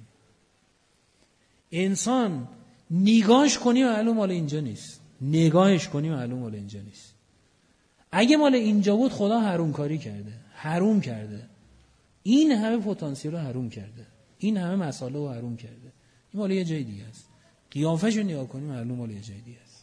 انسان نگاهش کنی معلوم مال اینجا نیست، نگاهش کنی معلوم مال اینجا نیست. اگه مال اینجا بود خدا حروم کاری کرده، حروم کرده، این همه پتانسیل رو حروم کرده، این همه مسائل رو حروم کرده. این مال یه جای دیگه است. قیافش رو نگاه کنی معلوم مال یه جای دیگه است.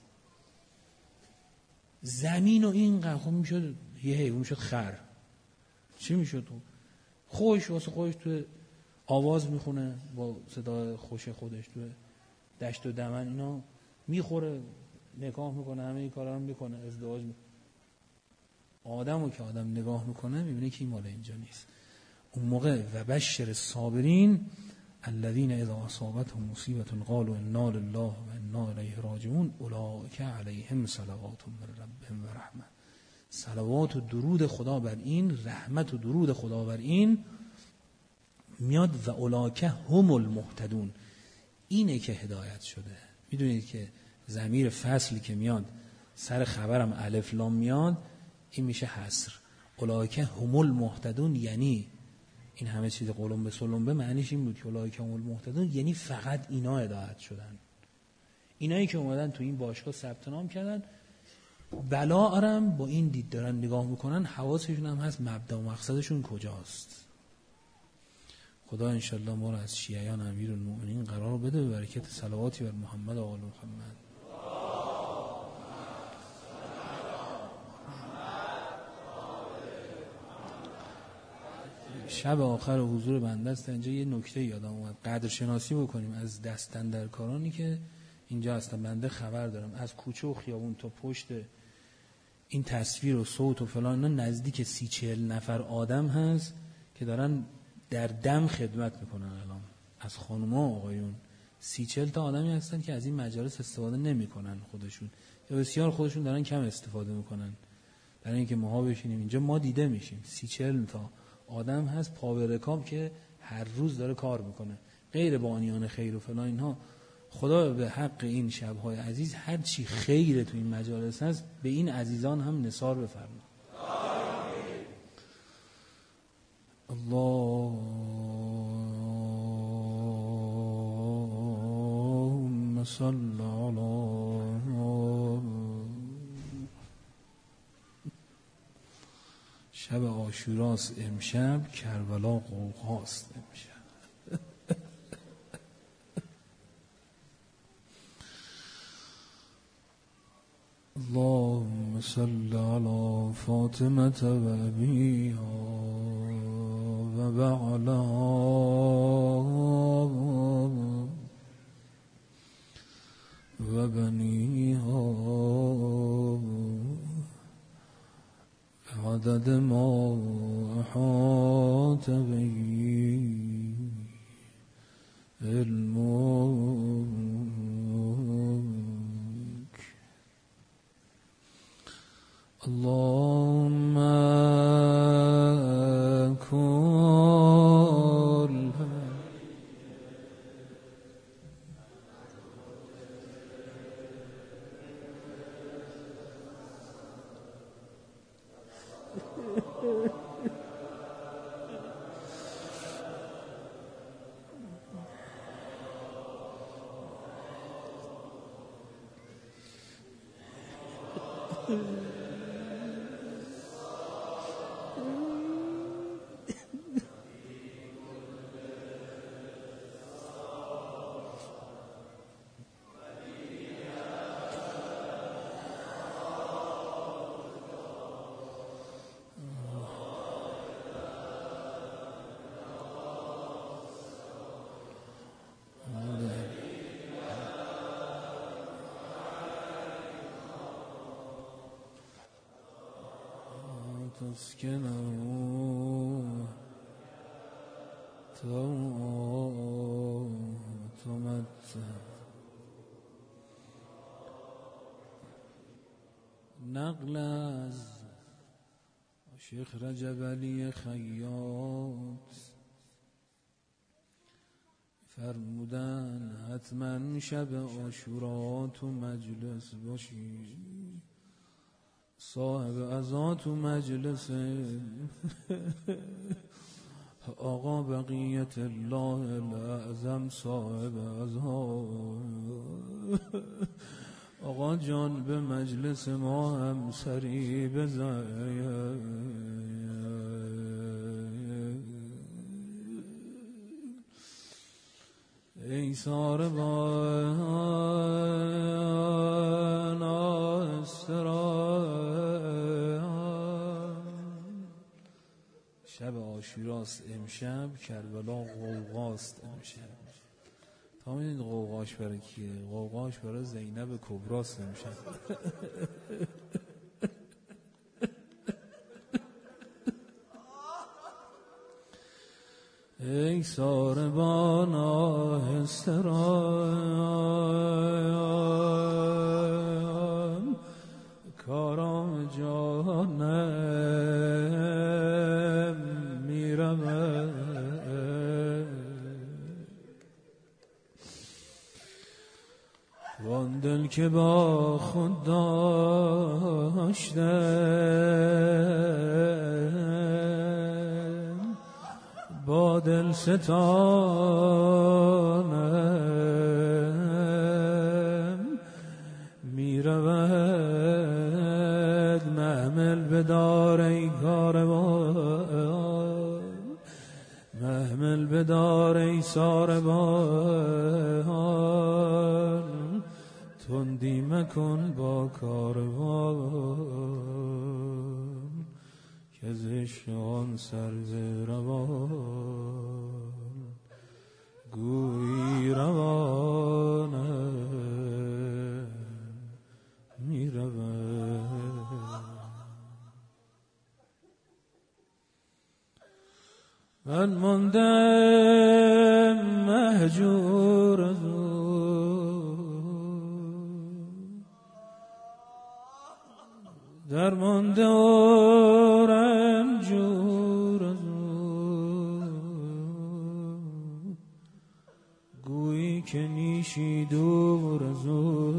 زمین و این قخم میشد یه حیوان، میشد خر، چی میشد؟ خوش واسه خوش تو آواز میخونه با صدای خوش خودش، تو دشت و دمن اینا میخوره، نگاه میکنه، همه این کارا رو میکنه، ازدواج میکنه. آدمو که آدم نگاه میکنه میبینه که این مال اینجا نیست. اون موقع و بشر الصابرین الذین اذا اصابتهم مصیبة قالوا انا لله و انا الیه راجعون اولئک علیهم صلوات من ربهم و رحمه. صلوات و درود خدا بر این، رحمت و درود خدا بر این میاد و اولئک هم المهتدون. اینه که هدایت شده. میدونید که ضمیر فصلی که میاد سر خبرم الف لام میاد، این میشه حصر. اولئک هم المهتدون یعنی این همه چیز قلم به سلم به معنیش این بود که اولئک هم المهتدون یعنی فقط اینا هدایت شدن. اینایی که اومدن تو این باشگاه ثبت نام کردن، بلا آرم با این دید دارن نگاه میکنن، حواسشون هم هست مبدا و مقصدشون کجاست. خدا انشالله ما رو از شیعیان امیرالمؤمنین قرار بده به برکت صلواتی بر محمد و آل محمد. شب آخر حضور بنده است. اینجا یه نکته یادم اومد، قدر شناسی بکنیم از دستن در کارانی که اینجا هستن. بنده خبر دارم از کوچه و خیابون تا پشت این تصویر و صوت و فلان اینا نزدیک سی چهل نفر آدم هست که دارن در دم خدمت میکنن. الان از خانوما و آقایون سی چهل تا آدمی هستن که از این مجالس استفاده نمیکنن خودشون، یا بسیار خودشون دارن کم استفاده میکنن برای اینکه ماها بشینیم اینجا ما دیده میشیم. سی چهل تا آدم هست پا به رکاب که هر روز داره کار میکنه، غیر بانیان خیر و فلان اینها. خدا به حق این شب‌های عزیز هر چی خیر تو این مجالس هست به این عزیزان هم نثار بفرما. اللهم صل على شب عاشوراست امشب، کربلا غوغاست امشب. اللهم صل على فاطمة و أبيها و بعلها و بنيها عدد ما أحاط به علمك. اللهم كن تسكنه تمتع. نقل از شیخ رجب علی خیاط فرمودن حتما شب عاشورا تو مجلس باشی، صاحب عزا تو مجلس آقا بقیت الله الاعظم صاحب عزا. آقا جان به مجلس ما هم سری بزن. ای ساربان آستران، شب عاشوراست امشب، کربلا غوغاست امشب. تا میدید غوغاش برای کیه؟ غوغاش برای زینب کبراست امشب. ای ساربان آهسته ران، کارام جانم میرود. وان دل که با خود داشتم، با دل ستانم میرود. محمل بدار ای کاروان، محمل بدار ای ساربان، تندی مکن با کاروان، که زشان سرز روان گویی روانه می رود. من ماندم مهجور از او، درمانده و رنجور از او، گویی که نیشی دور از او،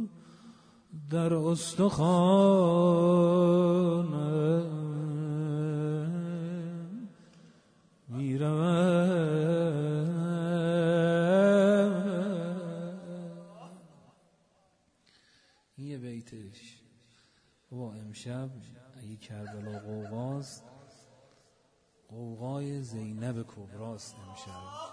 در استخوانم بیتش بابا امشب اگه کربلا قوقاست قوقای زینب کبراست امشب.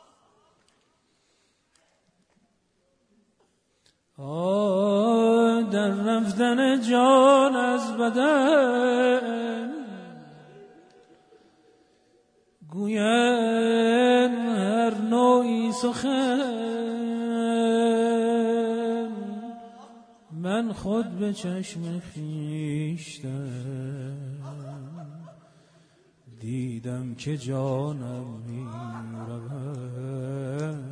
آه در رفتن جان از بدن گویم هر نوعی سخن من خود به چشم خویشتن دیدم که جانم می رود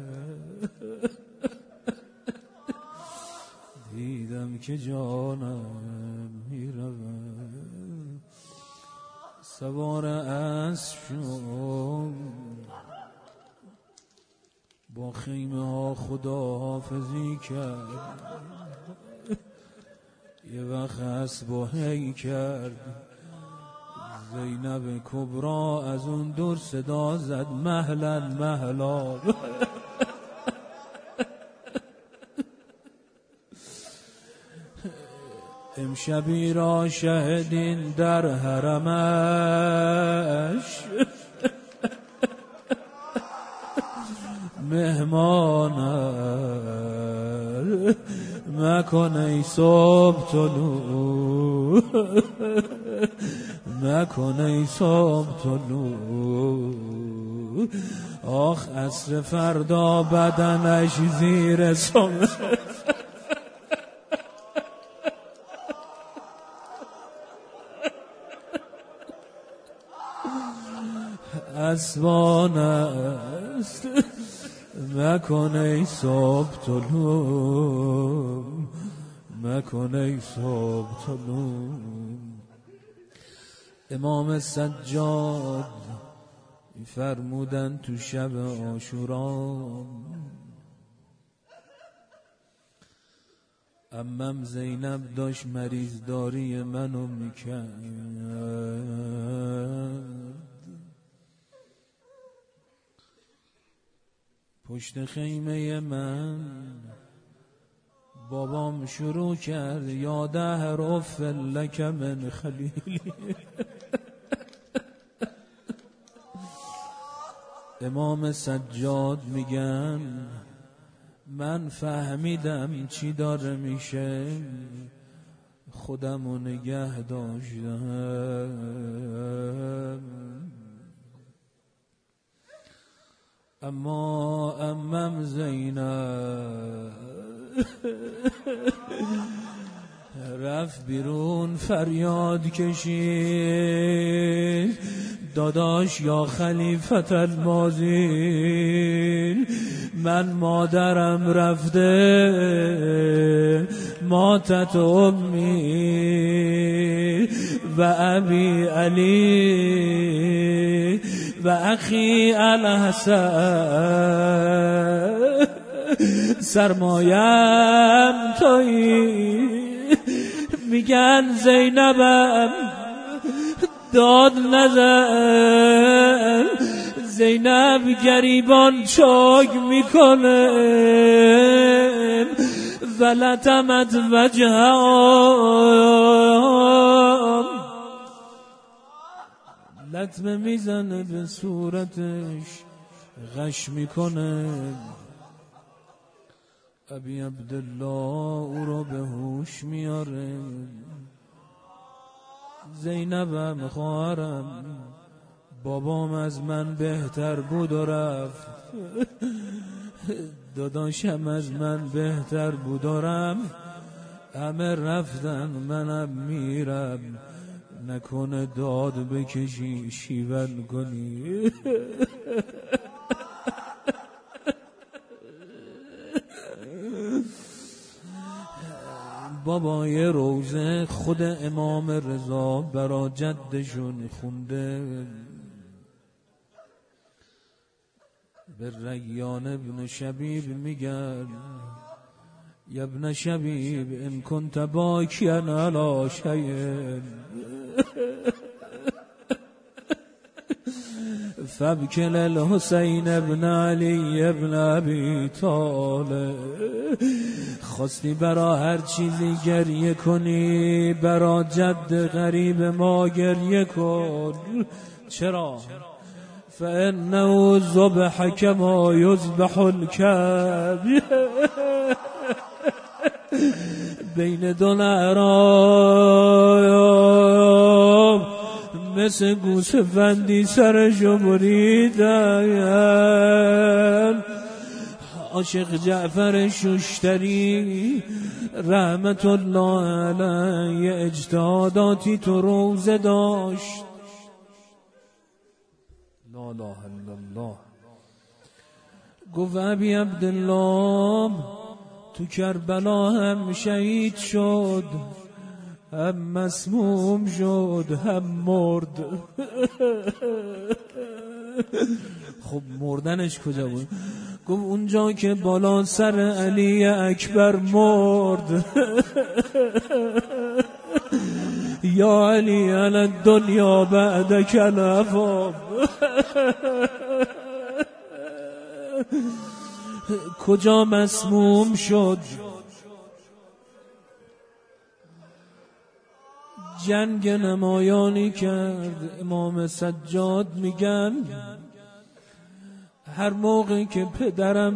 دیدم که جانم می رود سوار اسب شد با خیمه ها خدا حافظی کرد یه وقت اسب هی کرد زینب کبرا از اون دور صدا زد مهلا مهلا امشبی را شهدین در حرمش مهمان مکن ای صبح طلوع مکن ای صبح طلوع آخ عصر فردا بدنش زیر سم اسبان است مکن ای صبح طلوع مکن ای صبح طلوع. امام سجاد فرمودن تو شب عاشورا عمم زینب داشت مریضداری منو میکرد پشت خیمه من بابام شروع کرد یا دهر اف لک من خلیلی امام سجاد میگن من فهمیدم چی داره میشه خودمو نگه داشتم اما امم زینب رفت بیرون فریاد کشید داداش یا خلیفت الماضین من مادرم رفته ماتت امی و ابی علی و اخی الحسن سرمایم تویی میگن زینبم داد نزن زینب گریبان چاک میکنه ولتمت وجهام لطمه میزنه به صورتش غش میکنه ابی عبدالله او رو به هوش میاره زینبم خواهرم بابام از من بهتر بود و رفت داداشم از من بهتر بود و رفت همه رفتن منم میرم نکنه داد بکشی شیون کنی بابای روزه خود امام رضا برا جدشون خونده به ریان ابن شبیب میگن یا ابن شبیب ان کنت باکیا علی شیء فابکل الحسین ابن علی ابن ابی طالب. خواستی برا هر چیزی گریه کنی، برا جد غریب ما گریه کن. چرا؟ فانه ذبح کما یذبح الکبش. بین دو نعرام مثل گوسفندی سرشو بریدن. عاشق جعفر شوشتری رحمت الله علیه اجتهاداتی تو روزه داشت. لا اله الا الله. گفت ابی عبدالله تو کربلا هم شهید شد، هم مسموم شد، هم مرد. خب مردنش کجا بود؟ گفت اونجا که بالا سر علی اکبر مرد. یا علی علی الدنیا بعدک العفو. کجا مسموم شد؟ جنگ نمایانی کرد. امام سجاد میگن هر موقع که پدرم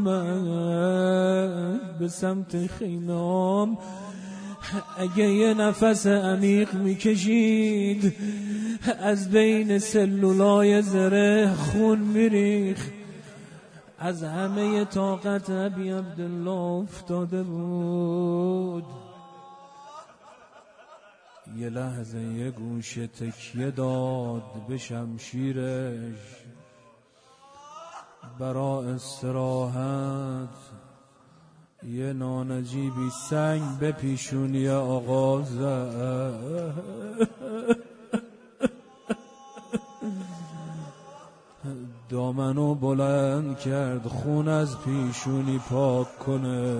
میومد به سمت خیمه‌ام، اگه یه نفس عمیق میکشید از بین سلولای زره خون میریخت. از همه طاقت ابی عبدالله افتاده بود. یه لحظه یه گوشه تکیه داد به شمشیرش، برا استراحت یه نانجیبی سنگ به پیشونی آقا زد. دامنو بلند کرد خون از پیشونی پاک کنه.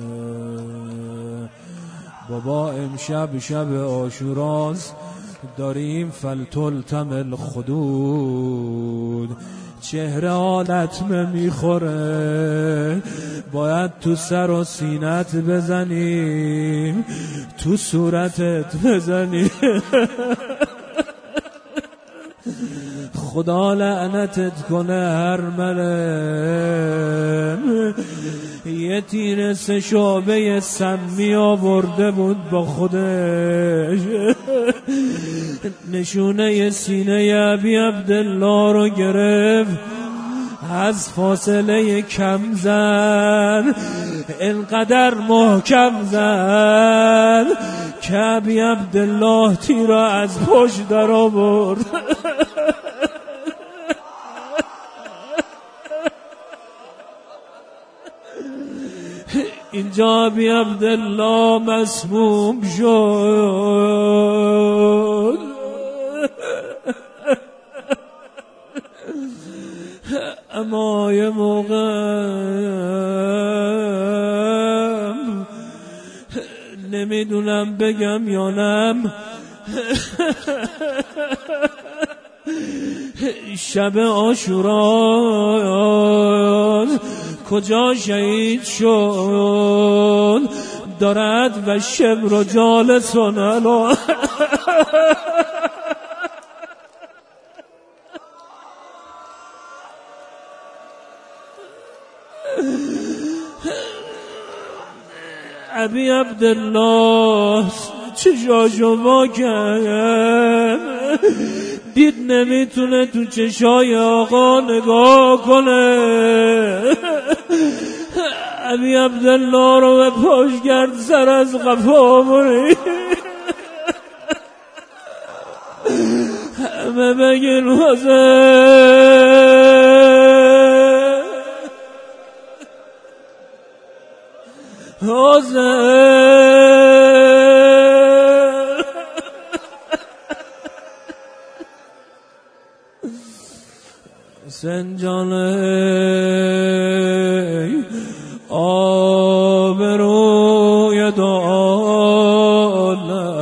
بابا امشب شب عاشوراست، داریم فلتلتم الخدود. چهره حالتمه میخوره، باید تو سر و سینت بزنیم، تو صورتت بزنیم. خدا لعنتت کنه هر ملم. یه تیر سه شعبه سمی آورده بود با خودش، نشونه سینه ابی عبدالله رو گرفت، از فاصله کم زد، اینقدر محکم زد که ابی عبدالله تیر از پشت در آورد. اینجا ابی عبدالله مسموم شد. اما یه موقع نمیدونم بگم یا نم، شب عاشورا کجا شهید شد؟ دارد و شبر و جالسون الان. ابی عبدالله چشاشو وا کرد، دید نمیتونه تو چشای آقا نگاه کنه. ابی عبدالله رو به پاش کرد، سر از قفا برید. همه بگین حسین حسین. حسین جان آبروی دو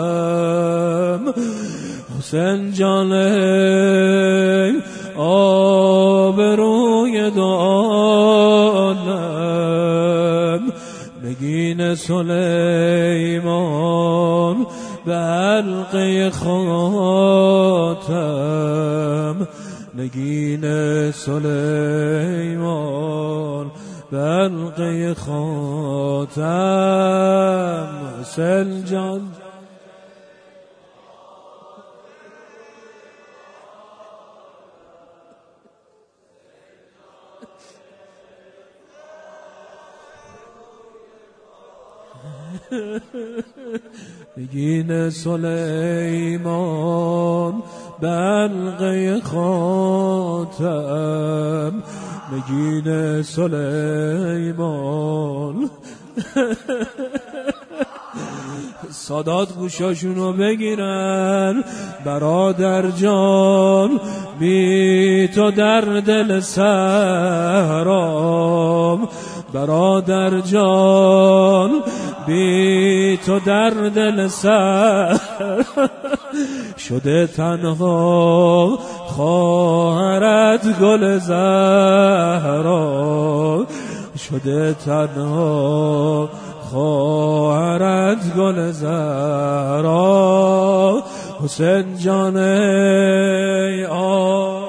عالم، حسین جان سلیمان به حلقه خاتم، نگین سلیمان به حلقه خاتم. حسین جان نگین سلیمان به حلقه خاتم، نگین سلیمان. سادات گوشاشونو بگیرن. برادر جان بی تو در دل صحرام، برادر جان بی تو در دل سر شده تنها خواهرت گل زهرا، شده تنها خواهرت گل زهرا. حسین جان ای آ